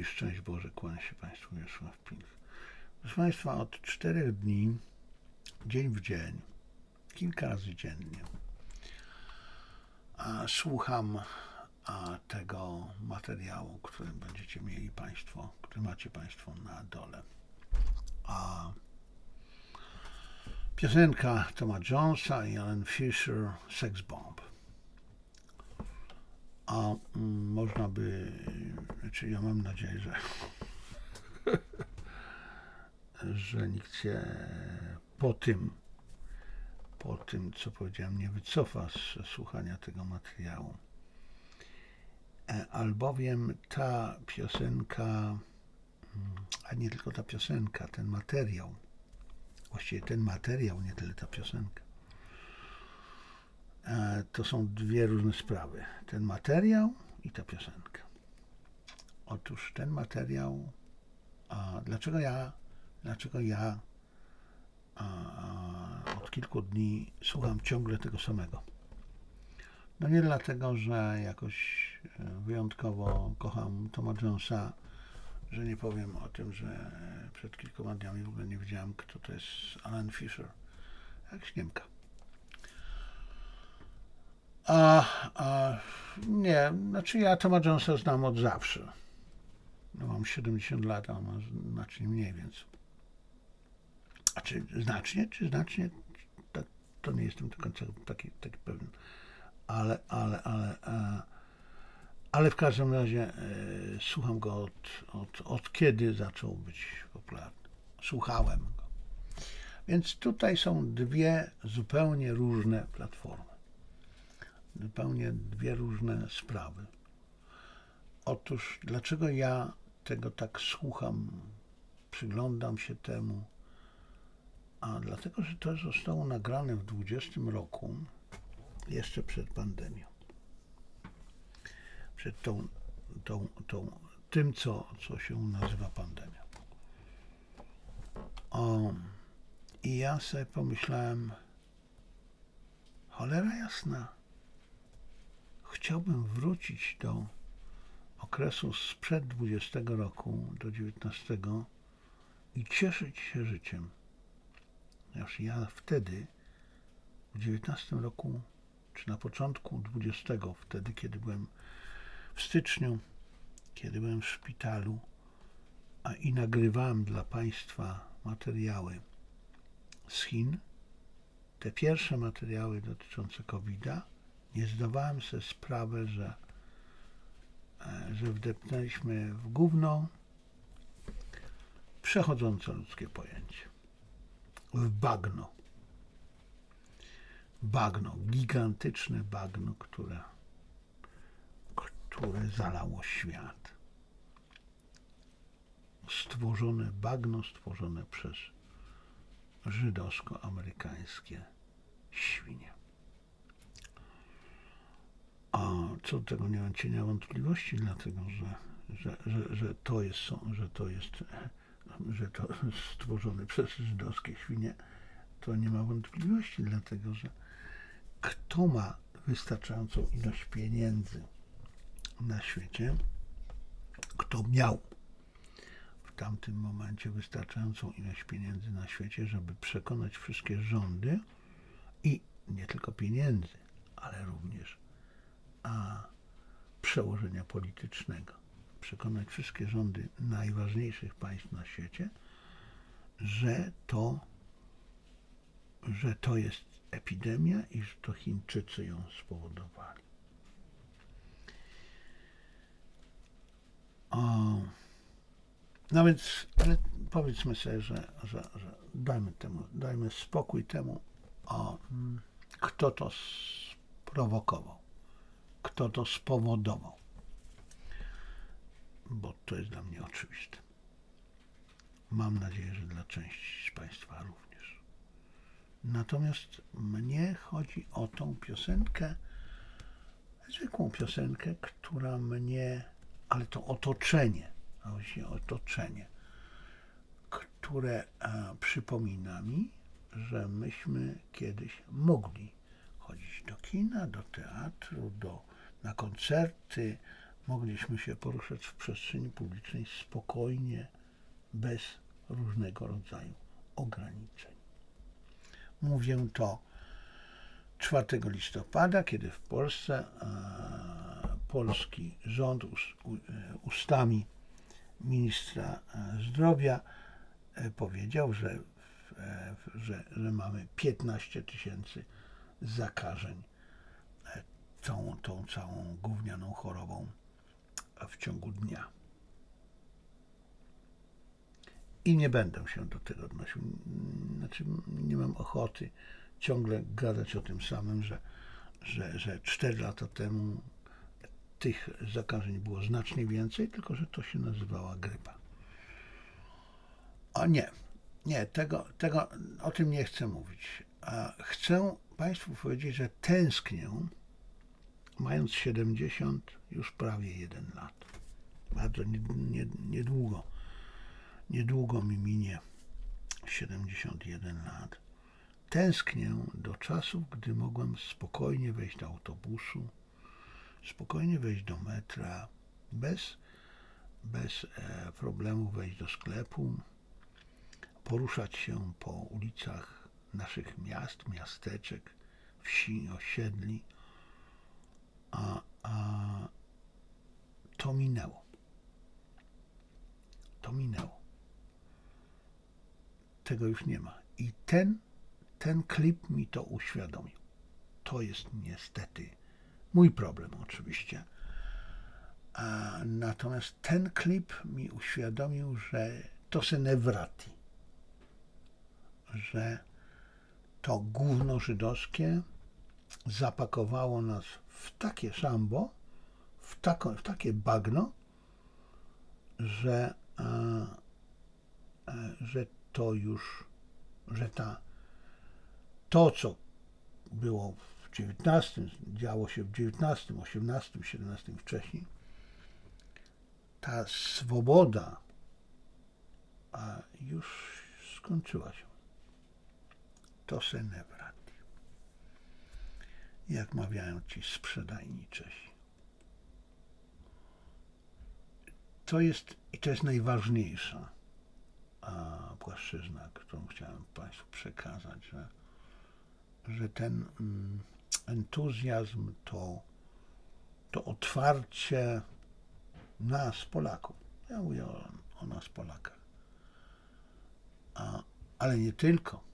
i szczęść Boże, kłania się Państwu Wiesław Pilch. Proszę Państwa, od 4 dni, dzień w dzień, kilka razy dziennie, słucham tego materiału, który będziecie mieli Państwo, który macie Państwo na dole. Piosenka Toma Jonesa i Alan Fisher, Sex Bomb. Można by, znaczy ja mam nadzieję, że nikt się po tym, co powiedziałem, nie wycofa z słuchania tego materiału. Albowiem ta piosenka, a nie tylko ta piosenka, ten materiał, właściwie ten materiał, nie tyle ta piosenka, to są dwie różne sprawy. Ten materiał i ta piosenka. Otóż ten materiał, dlaczego ja od kilku dni słucham ciągle tego samego? No nie dlatego, że jakoś wyjątkowo kocham Toma Jonesa, że nie powiem o tym, że przed kilkoma dniami w ogóle nie wiedziałem, kto to jest Alan Fisher. Jak Niemka. Nie, znaczy ja Toma Jonesa znam od zawsze. No mam 70 lat, a on ma znacznie mniej, więc... A czy znacznie? Tak, to nie jestem do końca taki pewien. Ale w każdym razie słucham go od kiedy zaczął być popularny. Słuchałem go. Więc tutaj są dwie zupełnie różne platformy. Zupełnie dwie różne sprawy. Otóż dlaczego ja tego tak słucham, przyglądam się temu? Dlatego, że to zostało nagrane w 2020 roku, jeszcze przed pandemią. Przed tym, co się nazywa pandemią. I ja sobie pomyślałem, cholera jasna, chciałbym wrócić do okresu sprzed 20 roku do 19 i cieszyć się życiem. Ponieważ ja wtedy, w 19 roku, czy na początku 20, wtedy, kiedy byłem w styczniu, kiedy byłem w szpitalu, i nagrywałem dla Państwa materiały z Chin, te pierwsze materiały dotyczące COVID-a, nie zdawałem sobie sprawy, że wdepnęliśmy w gówno przechodzące ludzkie pojęcie. W bagno. Bagno, gigantyczne bagno, które zalało świat. Bagno stworzone przez żydowsko-amerykańskie świnie. A co do tego nie mam cienia wątpliwości, dlatego że to jest stworzone przez żydowskie świnie, to nie ma wątpliwości, dlatego że kto ma wystarczającą ilość pieniędzy na świecie, kto miał w tamtym momencie wystarczającą ilość pieniędzy na świecie, żeby przekonać wszystkie rządy i nie tylko pieniędzy, ale również przełożenia politycznego, przekonać wszystkie rządy najważniejszych państw na świecie, że to jest epidemia i że to Chińczycy ją spowodowali. No więc, ale powiedzmy sobie, że dajmy spokój temu, kto to sprowokował, kto to spowodował, bo to jest dla mnie oczywiste. Mam nadzieję, że dla części z Państwa również. Natomiast mnie chodzi o tą piosenkę, zwykłą piosenkę, która mnie, ale to otoczenie, a właśnie otoczenie, które przypomina mi, że myśmy kiedyś mogli chodzić do kina, do teatru, na koncerty, mogliśmy się poruszać w przestrzeni publicznej spokojnie, bez różnego rodzaju ograniczeń. Mówię to 4 listopada, kiedy w Polsce polski rząd ustami ministra zdrowia powiedział, że mamy 15 000 zakażeń tą całą gównianą chorobą w ciągu dnia. I nie będę się do tego odnosił. Znaczy, nie mam ochoty ciągle gadać o tym samym, że 4 lata temu tych zakażeń było znacznie więcej, tylko że to się nazywała grypa. O nie, o tym nie chcę mówić. Chcę Państwu powiedzieć, że tęsknię, mając 70, już prawie 1 lat. Bardzo niedługo mi minie 71 lat. Tęsknię do czasów, gdy mogłem spokojnie wejść do autobusu, spokojnie wejść do metra, bez problemu wejść do sklepu, poruszać się po ulicach naszych miast, miasteczek, wsi, osiedli, a to minęło. Tego już nie ma. I ten klip mi to uświadomił. To jest niestety mój problem oczywiście. Natomiast ten klip mi uświadomił, że to se ne wrati. Że to gówno żydowskie zapakowało nas w takie szambo, w takie bagno, że to, co było w XIX, działo się w XIX, XVIII, XVII wcześniej, ta swoboda już skończyła się. To se ne wrati. Jak mawiają ci sprzedajni Czesi. To jest najważniejsza płaszczyzna, którą chciałem Państwu przekazać, że ten entuzjazm, to otwarcie nas, Polaków, ja mówię o nas, Polakach, ale nie tylko.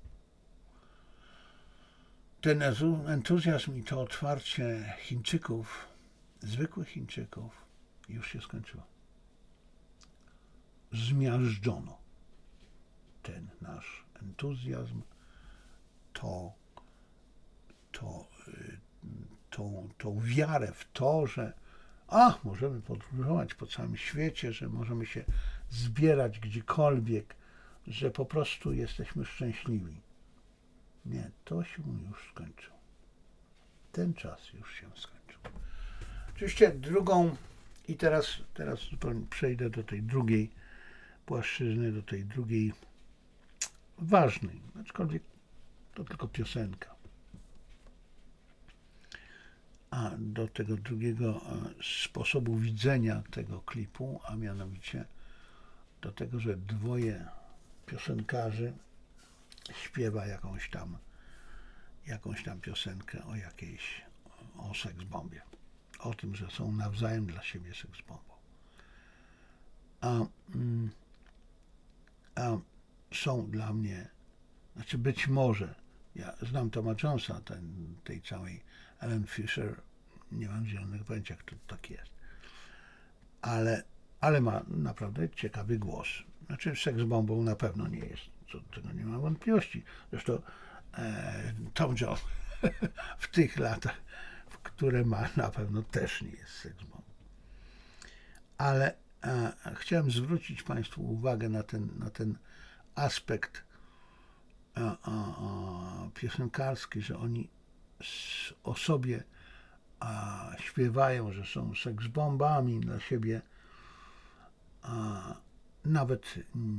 Ten entuzjazm i to otwarcie Chińczyków, zwykłych Chińczyków, już się skończyło. Zmiażdżono ten nasz entuzjazm, tą wiarę w to, że możemy podróżować po całym świecie, że możemy się zbierać gdziekolwiek, że po prostu jesteśmy szczęśliwi. Nie, to się już skończyło. Ten czas już się skończył. Oczywiście i teraz przejdę do tej drugiej płaszczyzny, do tej drugiej ważnej, aczkolwiek to tylko piosenka. A do tego drugiego sposobu widzenia tego klipu, a mianowicie do tego, że 2 piosenkarzy śpiewa jakąś tam piosenkę o seksbombie. O tym, że są nawzajem dla siebie seksbombą. A są dla mnie, znaczy być może, ja znam Toma Jonesa, tej całej Ellen Fisher, nie mam zielonego pojęcia, kto to tak jest. Ale ma naprawdę ciekawy głos. Znaczy seksbombą na pewno nie jest, co do tego nie ma wątpliwości. Zresztą Tom Jones w tych latach, w które ma, na pewno też nie jest seksbombą. Ale chciałem zwrócić Państwu uwagę na ten aspekt piosenkarski, że oni o sobie śpiewają, że są seksbombami dla siebie, nawet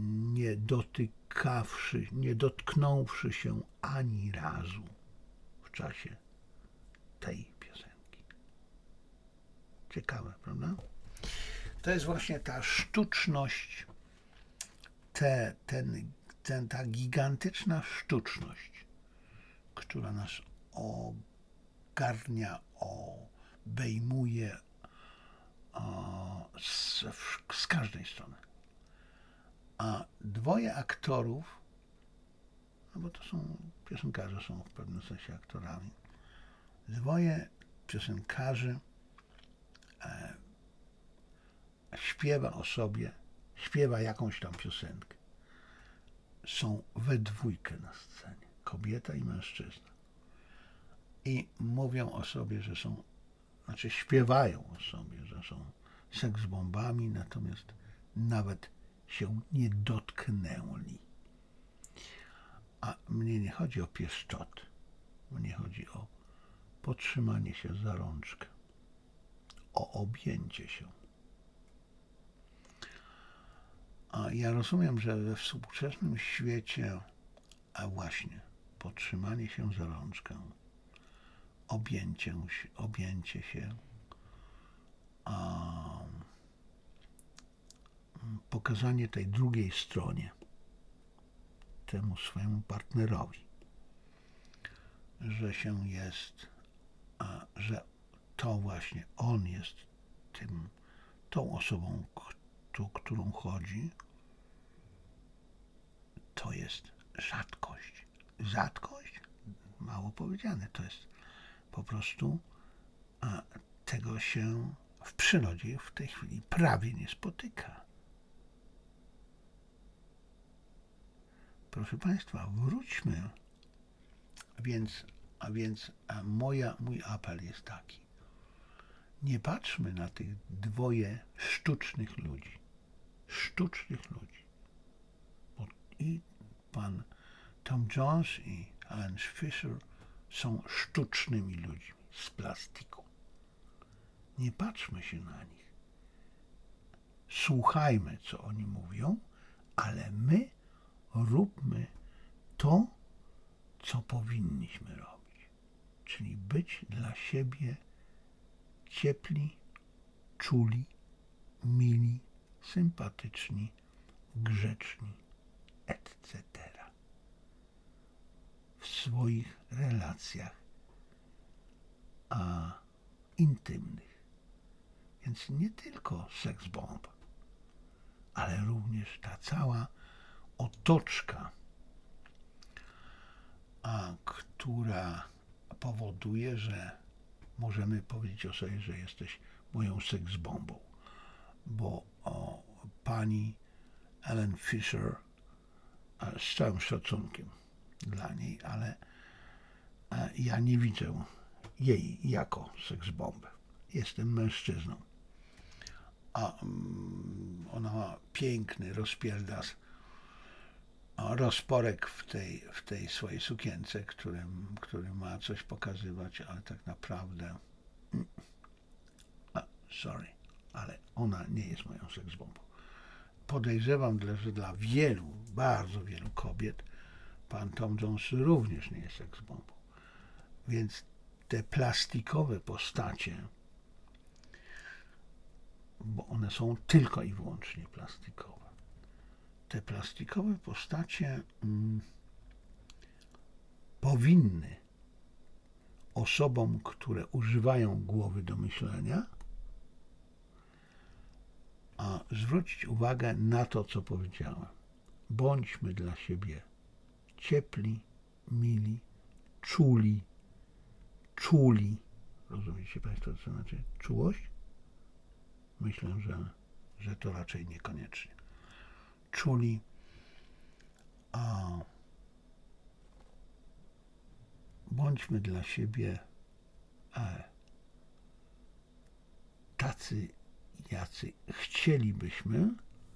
nie dotknąwszy się ani razu w czasie tej piosenki. Ciekawe, prawda? To jest właśnie ta sztuczność, ta gigantyczna sztuczność, która nas ogarnia, obejmuje z każdej strony. A dwoje aktorów, no bo to są piosenkarze, są w pewnym sensie aktorami, dwoje piosenkarzy śpiewa o sobie, śpiewa jakąś tam piosenkę. Są we dwójkę na scenie, kobieta i mężczyzna. I mówią o sobie, że są, znaczy śpiewają o sobie, że są seksbombami, natomiast nawet się nie dotknęli. A mnie nie chodzi o pieszczot, mnie chodzi o potrzymanie się za rączkę, o objęcie się. A ja rozumiem, że we współczesnym świecie, a właśnie potrzymanie się za rączkę, objęcie się, pokazanie tej drugiej stronie, temu swojemu partnerowi, że się jest, że to właśnie on jest tą osobą, którą chodzi, to jest rzadkość. Rzadkość? Mało powiedziane. To jest po prostu, tego się w przyrodzie w tej chwili prawie nie spotyka. Proszę Państwa, wróćmy. Mój apel jest taki. Nie patrzmy na tych dwoje sztucznych ludzi. I pan Tom Jones i Alan Fisher są sztucznymi ludźmi z plastiku. Nie patrzmy się na nich. Słuchajmy, co oni mówią, ale my róbmy to, co powinniśmy robić. Czyli być dla siebie ciepli, czuli, mili, sympatyczni, grzeczni, etc. w swoich relacjach intymnych. Więc nie tylko seksbomb, ale również ta cała otoczka, która powoduje, że możemy powiedzieć o sobie, że jesteś moją seksbombą, bo pani Ellen Fisher, z całym szacunkiem dla niej, ale ja nie widzę jej jako seksbombę. Jestem mężczyzną. A ona ma piękny rozpierdas, rozporek w tej swojej sukience, który ma coś pokazywać, ale tak naprawdę ale ona nie jest moją seksbombą. Podejrzewam, że dla bardzo wielu kobiet pan Tom Jones również nie jest seksbombą. Więc te plastikowe postacie, bo one są tylko i wyłącznie plastikowe, te plastikowe postacie powinny osobom, które używają głowy do myślenia, zwrócić uwagę na to, co powiedziałem. Bądźmy dla siebie ciepli, mili, czuli. Rozumiecie Państwo, co znaczy czułość? Myślę, że to raczej niekoniecznie. Czuli, bądźmy dla siebie tacy, jacy chcielibyśmy,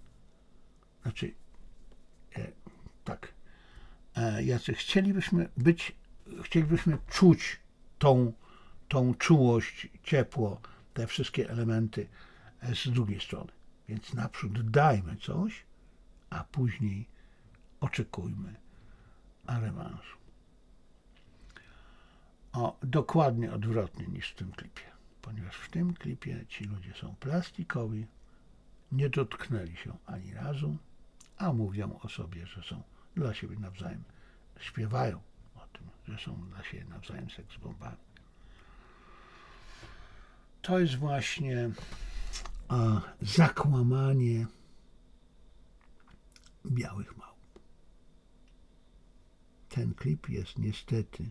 jacy chcielibyśmy być, chcielibyśmy czuć tą czułość, ciepło, te wszystkie elementy z drugiej strony. Więc naprzód dajmy coś, a później oczekujmy rewanżu. Dokładnie odwrotnie niż w tym klipie, ponieważ w tym klipie ci ludzie są plastikowi, nie dotknęli się ani razu, a mówią o sobie, że są dla siebie nawzajem. Śpiewają o tym, że są dla siebie nawzajem seksbombami. To jest właśnie zakłamanie białych małp. Ten klip jest niestety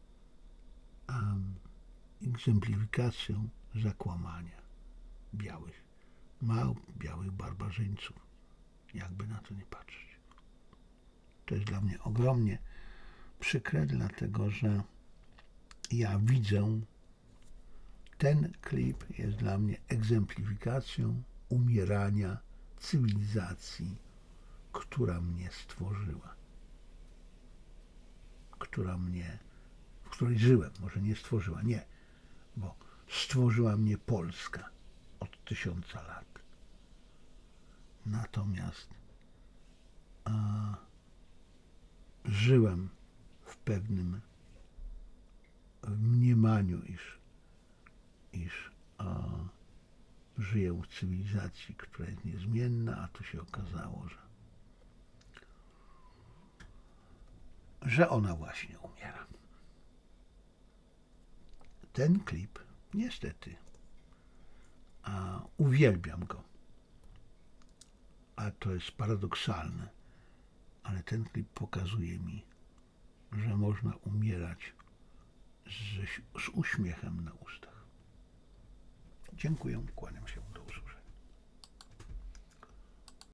egzemplifikacją zakłamania białych małp, białych barbarzyńców, jakby na to nie patrzeć. To jest dla mnie ogromnie przykre, dlatego że ja widzę, ten klip jest dla mnie egzemplifikacją umierania cywilizacji, która mnie stworzyła, w której żyłem, może nie stworzyła, nie, bo stworzyła mnie Polska od 1000 lat. Natomiast żyłem w pewnym mniemaniu, iż żyję w cywilizacji, która jest niezmienna, a tu się okazało, że ona właśnie umiera. Ten klip, niestety, uwielbiam go, a to jest paradoksalne, ale ten klip pokazuje mi, że można umierać z uśmiechem na ustach. Dziękuję, kłaniam się.